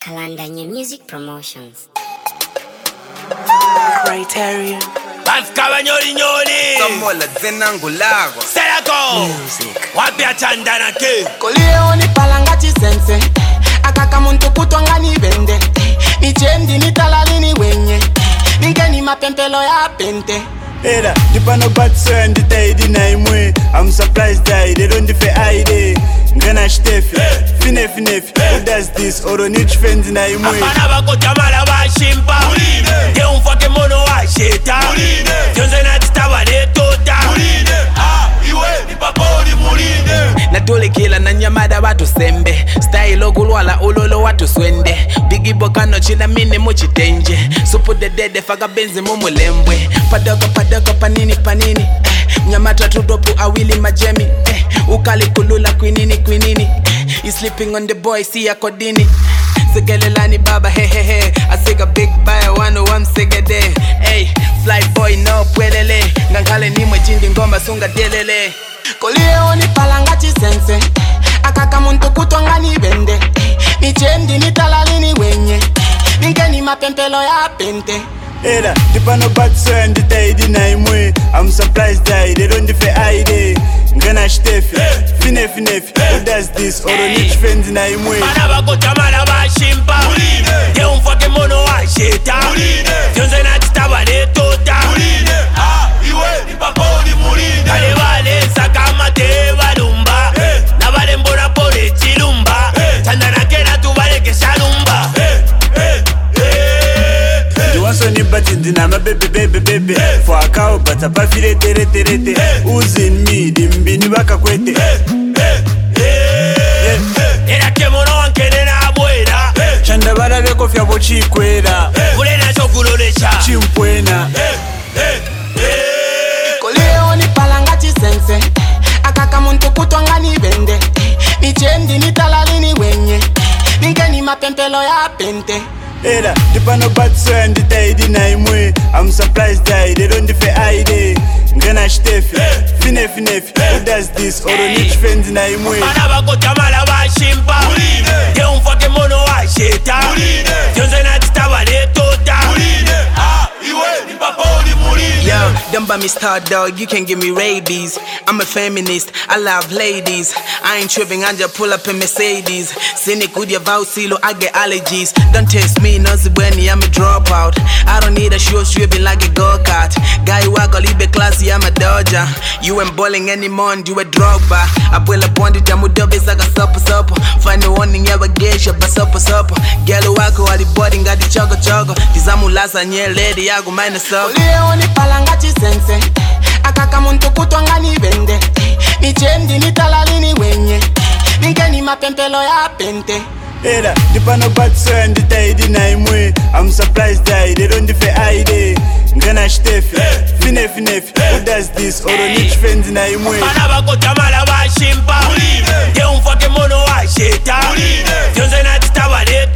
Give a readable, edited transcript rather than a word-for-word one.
Kalandanya Music Promotions. Criterion. Bafika nyoli Somola zenangulago. Selako Music. Wapi achandana ke Koleoni palangati sense akaka muntu kutwanga ni bende ni chendi ni talali ni wenye ningeni mapempelo ya pente. Era, dipano batso and the tidy na imwe. I'm surprised that they don't defe ID. Ngana Stefi, fine, who does this? Oro niche friends na imwe. Apana bako tamala bashimpa Mulide Ye umfake mono wa sheta Mulide Yonze na titawa le tota Mulide Iwe ni papori mulide Natole kila na nyamada watu sembe Style ogulwala ulolo watu swende Bigi bokano chila mine muchitenje Supu de dede faga benzi mumulembwe Padoko panini Nyamata tudopu awili majemi Ukali kulula kwinini You sleeping on the boy siya kodini Sigelelani baba he I sig a big buy 101 sigade Hey fly boy no pwelele Ngankale ni mwejindi ngomba sunga delele Koleoni palangati sense akaka muntu kutwanga ni bende ni chendi ni talali ni wenye ningeni mapempelo ya pente. Era, dipano batso and the tidy na imwe. I'm surprised that they don't defe ID. Ngana Stefi, fine, who does this? Oro niche friends na imwe. Apana bako tamala bashimpa Mulide Ye umfake mono wa sheta Mulide Yonze na titawa le tota Mulide Iwe ni papori mulide Kale wale saka mate balumba Na wale mbona pole chilumba Chandana kena tu wale keshalumba So ni batindi na my baby For a cow but a pafire tere Uzin me dimbini baka kwete Era ke mono wankene na abuela Chanda bara beko fya bochi kwera Ule na chokulolesha Chimpwena Koleoni palangati sense akaka muntu kutwanga ni bende ni chendi ni talali ni wenye ningeni mapempelo ya pente. Era, dipano batso and the tidy na imwe. I'm surprised that they don't defe ID. Ngana Stefi, fine, who does this? Oro niche friends na imwe. Apana bako tamala bashimpa Mulide Ye umfake mono wa sheta Mulide Yonze na titawa le tota Mulide Iwe ni papori mulide Yo, don't buy me star dog, you can give me rabies. I'm a feminist, I love ladies. I ain't tripping, I just pull up in Mercedes. Cynic with your vow silo, I get allergies. Don't test me, nozy when I'm a dropout. I don't need a short stripping like a go-kart. Guy wag all be classy, I'm a dodger. You ain't bowling anymore and you a drogba. I pull up on the jamu dobe saka supper. Find the warning, yeah, gesha, but supper. Gelo wako, all the body, got the choco. Tizamu lasa nye lady, I go minus up. Koleoni palangati sense akaka muntu kutwanga ni bende ni chendi ni talali ni wenye ningeni mapempelo ya pente. Era, dipano batso and the tidy na imwe. I'm surprised that they don't defe ID. Ngana Stefi, fine, who does this? Oro niche friends na imwe. Apana bako tamala bashimpa Mulide Ye umfake mono wa sheta Mulide Yonze na titawa le